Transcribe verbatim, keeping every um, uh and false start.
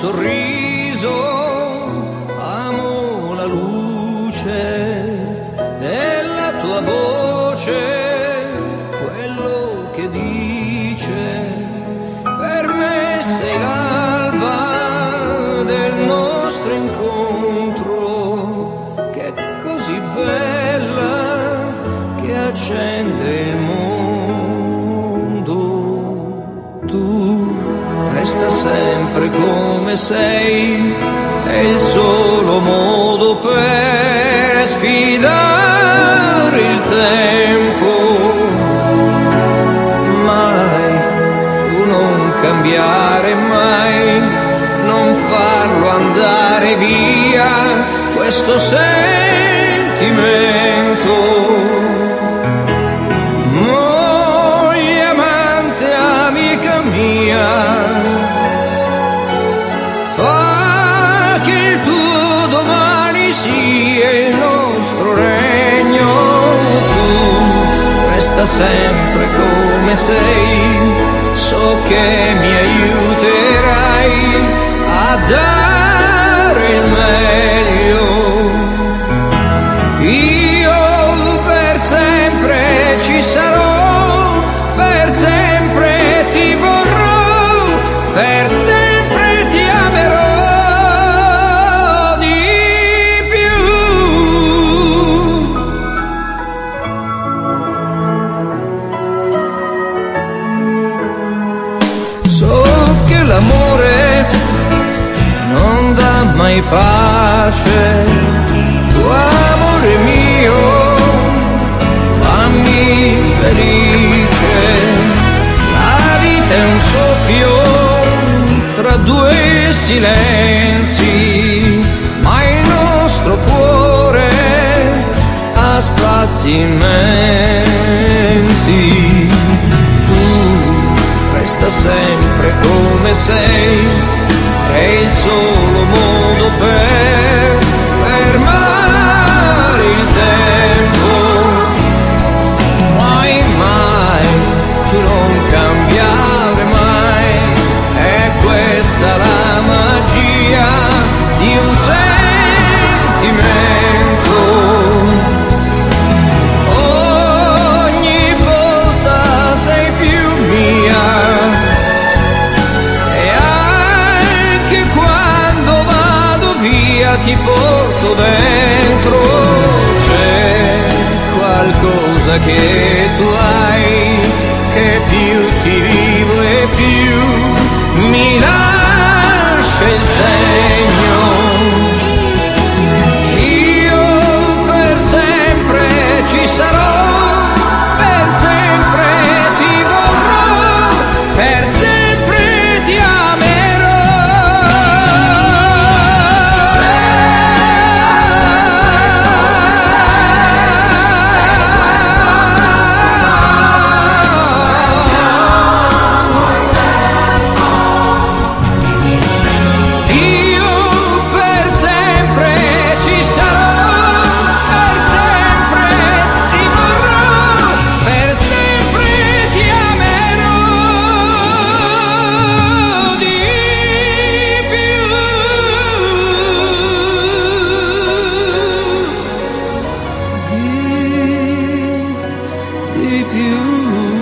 sorriso, amo la luce della tua voce, quello che dice, per me sei l'alba del nostro incontro, che è così bella che accende il mondo. Tu resta sempre come sei, è il solo modo per sfidare il tempo. Mai, tu non cambiare mai, non farlo andare via questo sentimento. Moglie, amante, amica mia, fa che il tuo domani sia il nostro regno. Tu resta sempre come sei, so che mi aiuterai a dare il meglio. Io per sempre ci sarò, per sempre ti vorrò, per sempre ti amerò di più. So che l'amore non dà mai pace, tu amore mio fammi felice. La vita è un soffio tra due silenzi, ma il nostro cuore ha spazi immensi. Tu resta sempre come sei, è il solo modo per fermare il tempo. Mai, mai, tu non cambiare mai, è questa la magia di un sentimento. Ogni volta sei più mia, e anche quando vado via ti porto dentro. C'è qualcosa che tu hai, che più ti vivo e più mi lascia il segno. Io per sempre ci sarò, per sempre ti vorrò, per sempre ti amerò. Di più.